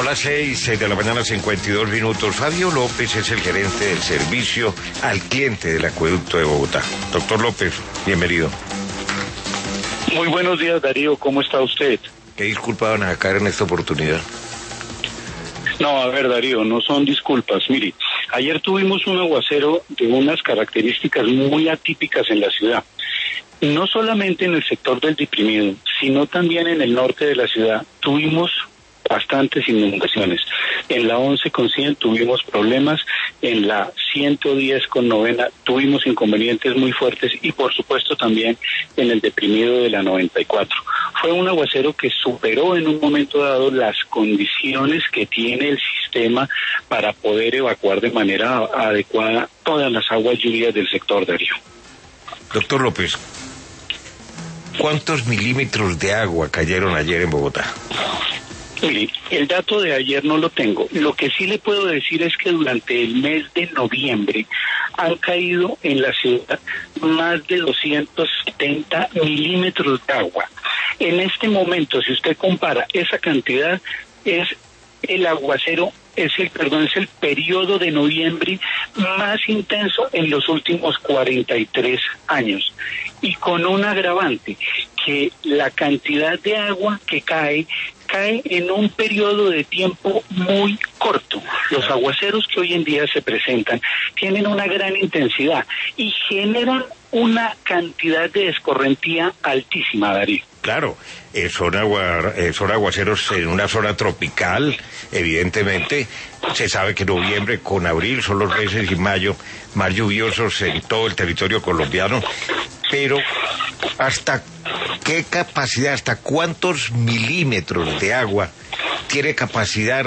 las 6 de la mañana, 52 minutos. Fabio López es el gerente del servicio al cliente del acueducto de Bogotá. Doctor López, bienvenido. Muy buenos días, Darío. ¿Cómo está usted? ¿Qué disculpa van a caer en esta oportunidad? No, a ver, Darío, no son disculpas. Mire, ayer tuvimos un aguacero de unas características muy atípicas en la ciudad. No solamente en el sector del deprimido, sino también en el norte de la ciudad tuvimos bastantes inundaciones. En la 11 con 100 tuvimos problemas, en la 110 con 90 tuvimos inconvenientes muy fuertes y por supuesto también en el deprimido de la 94. Fue un aguacero que superó en un momento dado las condiciones que tiene el sistema para poder evacuar de manera adecuada todas las aguas lluvias del sector, Darío. Doctor López, ¿cuántos milímetros de agua cayeron ayer en Bogotá? Mire, el dato de ayer no lo tengo. Lo que sí le puedo decir es que durante el mes de noviembre han caído en la ciudad más de 270 milímetros de agua. En este momento, si usted compara esa cantidad, es el aguacero, es el periodo de noviembre más intenso en los últimos 43 años. Y con un agravante, que la cantidad de agua que cae en un periodo de tiempo muy corto. Los aguaceros que hoy en día se presentan tienen una gran intensidad y generan una cantidad de escorrentía altísima, Darío. Claro, son aguaceros en una zona tropical, evidentemente. Se sabe que noviembre con abril son los meses y mayo más lluviosos en todo el territorio colombiano, pero ¿hasta qué capacidad, hasta cuántos milímetros de agua tiene capacidad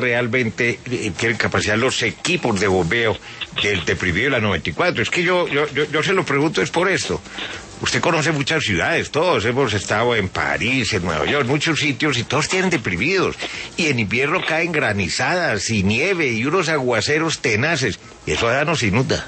los equipos de bombeo del deprimido de la 94? Es que yo se lo pregunto es por esto. Usted conoce muchas ciudades, todos hemos estado en París, en Nueva York, muchos sitios, y todos tienen deprimidos. Y en invierno caen granizadas y nieve y unos aguaceros tenaces. Y eso ya nos inunda.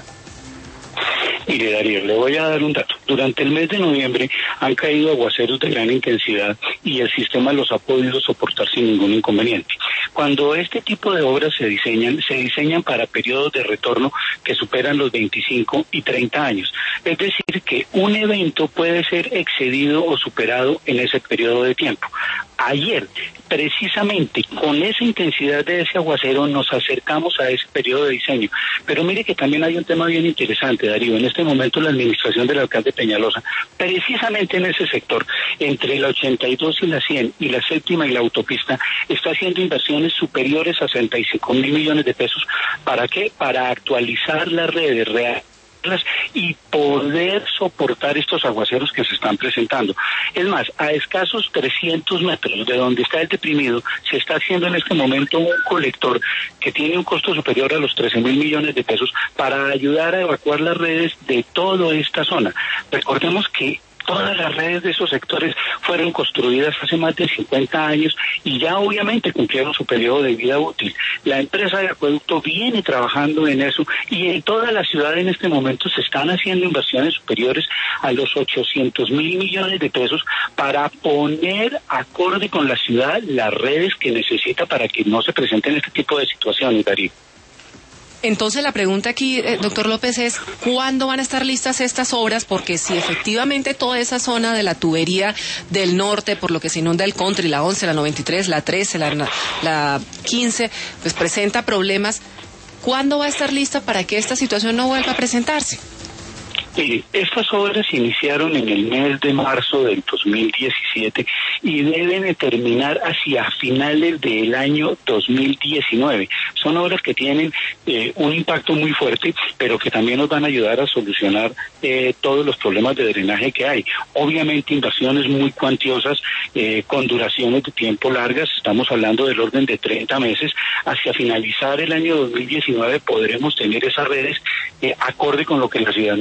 Mire, Darío, le voy a dar un dato. Durante el mes de noviembre han caído aguaceros de gran intensidad y el sistema los ha podido soportar sin ningún inconveniente. Cuando este tipo de obras se diseñan para periodos de retorno que superan los 25 y 30 años. Es decir, que un evento puede ser excedido o superado en ese periodo de tiempo. Ayer, precisamente con esa intensidad de ese aguacero, nos acercamos a ese periodo de diseño. Pero mire que también hay un tema bien interesante, Darío. En este momento la administración del alcalde Peñalosa, precisamente en ese sector, entre la 82 y la 100 y la séptima y la autopista, está haciendo inversiones superiores a 65.000 millones de pesos. ¿Para qué? Para actualizar las redes reales y poder soportar estos aguaceros que se están presentando. Es más, a escasos 300 metros de donde está el deprimido, se está haciendo en este momento un colector que tiene un costo superior a los 13.000 millones de pesos para ayudar a evacuar las redes de toda esta zona. Recordemos que todas las redes de esos sectores fueron construidas hace más de 50 años y ya obviamente cumplieron su periodo de vida útil. La empresa de acueducto viene trabajando en eso y en toda la ciudad en este momento se están haciendo inversiones superiores a los 800.000 millones de pesos para poner acorde con la ciudad las redes que necesita para que no se presenten este tipo de situaciones, Darío. Entonces la pregunta aquí, doctor López, es ¿cuándo van a estar listas estas obras? Porque si efectivamente toda esa zona de la tubería del norte, por lo que se inunda el Country, la 11, la 93, la 13, la 15, pues presenta problemas, ¿cuándo va a estar lista para que esta situación no vuelva a presentarse? Mire, estas obras se iniciaron en el mes de marzo del 2017 y deben de terminar hacia finales del año 2019. Son obras que tienen un impacto muy fuerte, pero que también nos van a ayudar a solucionar todos los problemas de drenaje que hay. Obviamente inversiones muy cuantiosas, con duraciones de tiempo largas, estamos hablando del orden de 30 meses. Hacia finalizar el año 2019 podremos tener esas redes acorde con lo que la ciudad necesita.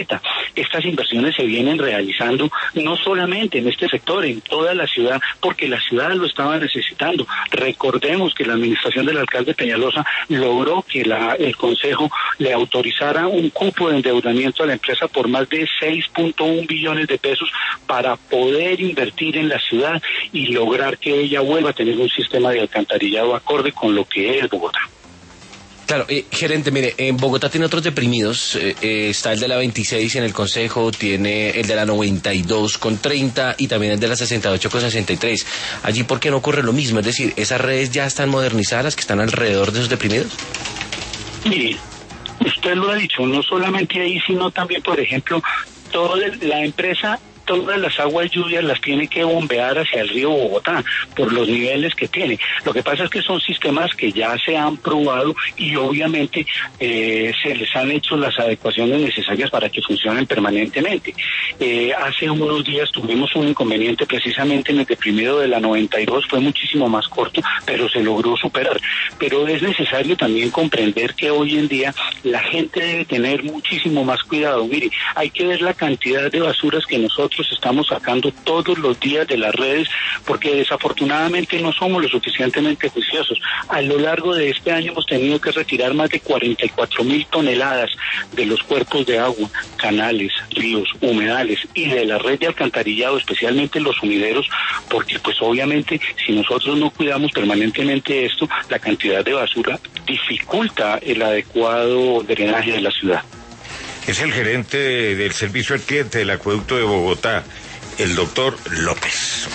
necesita. Estas inversiones se vienen realizando no solamente en este sector, en toda la ciudad, porque la ciudad lo estaba necesitando. Recordemos que la administración del alcalde Peñalosa logró que el Consejo le autorizara un cupo de endeudamiento a la empresa por más de 6.1 billones de pesos para poder invertir en la ciudad y lograr que ella vuelva a tener un sistema de alcantarillado acorde con lo que es Bogotá. Claro, gerente, mire, en Bogotá tiene otros deprimidos, está el de la 26 en el Consejo, tiene el de la 92 con 30 y también el de la 68 con 63. Allí, ¿por qué no ocurre lo mismo? Es decir, ¿esas redes ya están modernizadas, las que están alrededor de esos deprimidos? Mire, usted lo ha dicho, no solamente ahí, sino también, por ejemplo, toda la empresa, todas las aguas lluvias las tiene que bombear hacia el río Bogotá por los niveles que tiene. Lo que pasa es que son sistemas que ya se han probado y obviamente se les han hecho las adecuaciones necesarias para que funcionen permanentemente. Hace unos días tuvimos un inconveniente precisamente en el deprimido de la 92, fue muchísimo más corto, pero se logró superar. Pero es necesario también comprender que hoy en día la gente debe tener muchísimo más cuidado. Mire, hay que ver la cantidad de basuras que nosotros estamos sacando todos los días de las redes, porque desafortunadamente no somos lo suficientemente juiciosos. A lo largo de este año hemos tenido que retirar más de 44.000 toneladas de los cuerpos de agua, canales, ríos, humedales y de la red de alcantarillado, especialmente los sumideros, porque pues obviamente si nosotros no cuidamos permanentemente esto, la cantidad de basura dificulta el adecuado drenaje de la ciudad. Es el gerente del servicio al cliente del acueducto de Bogotá, el doctor López.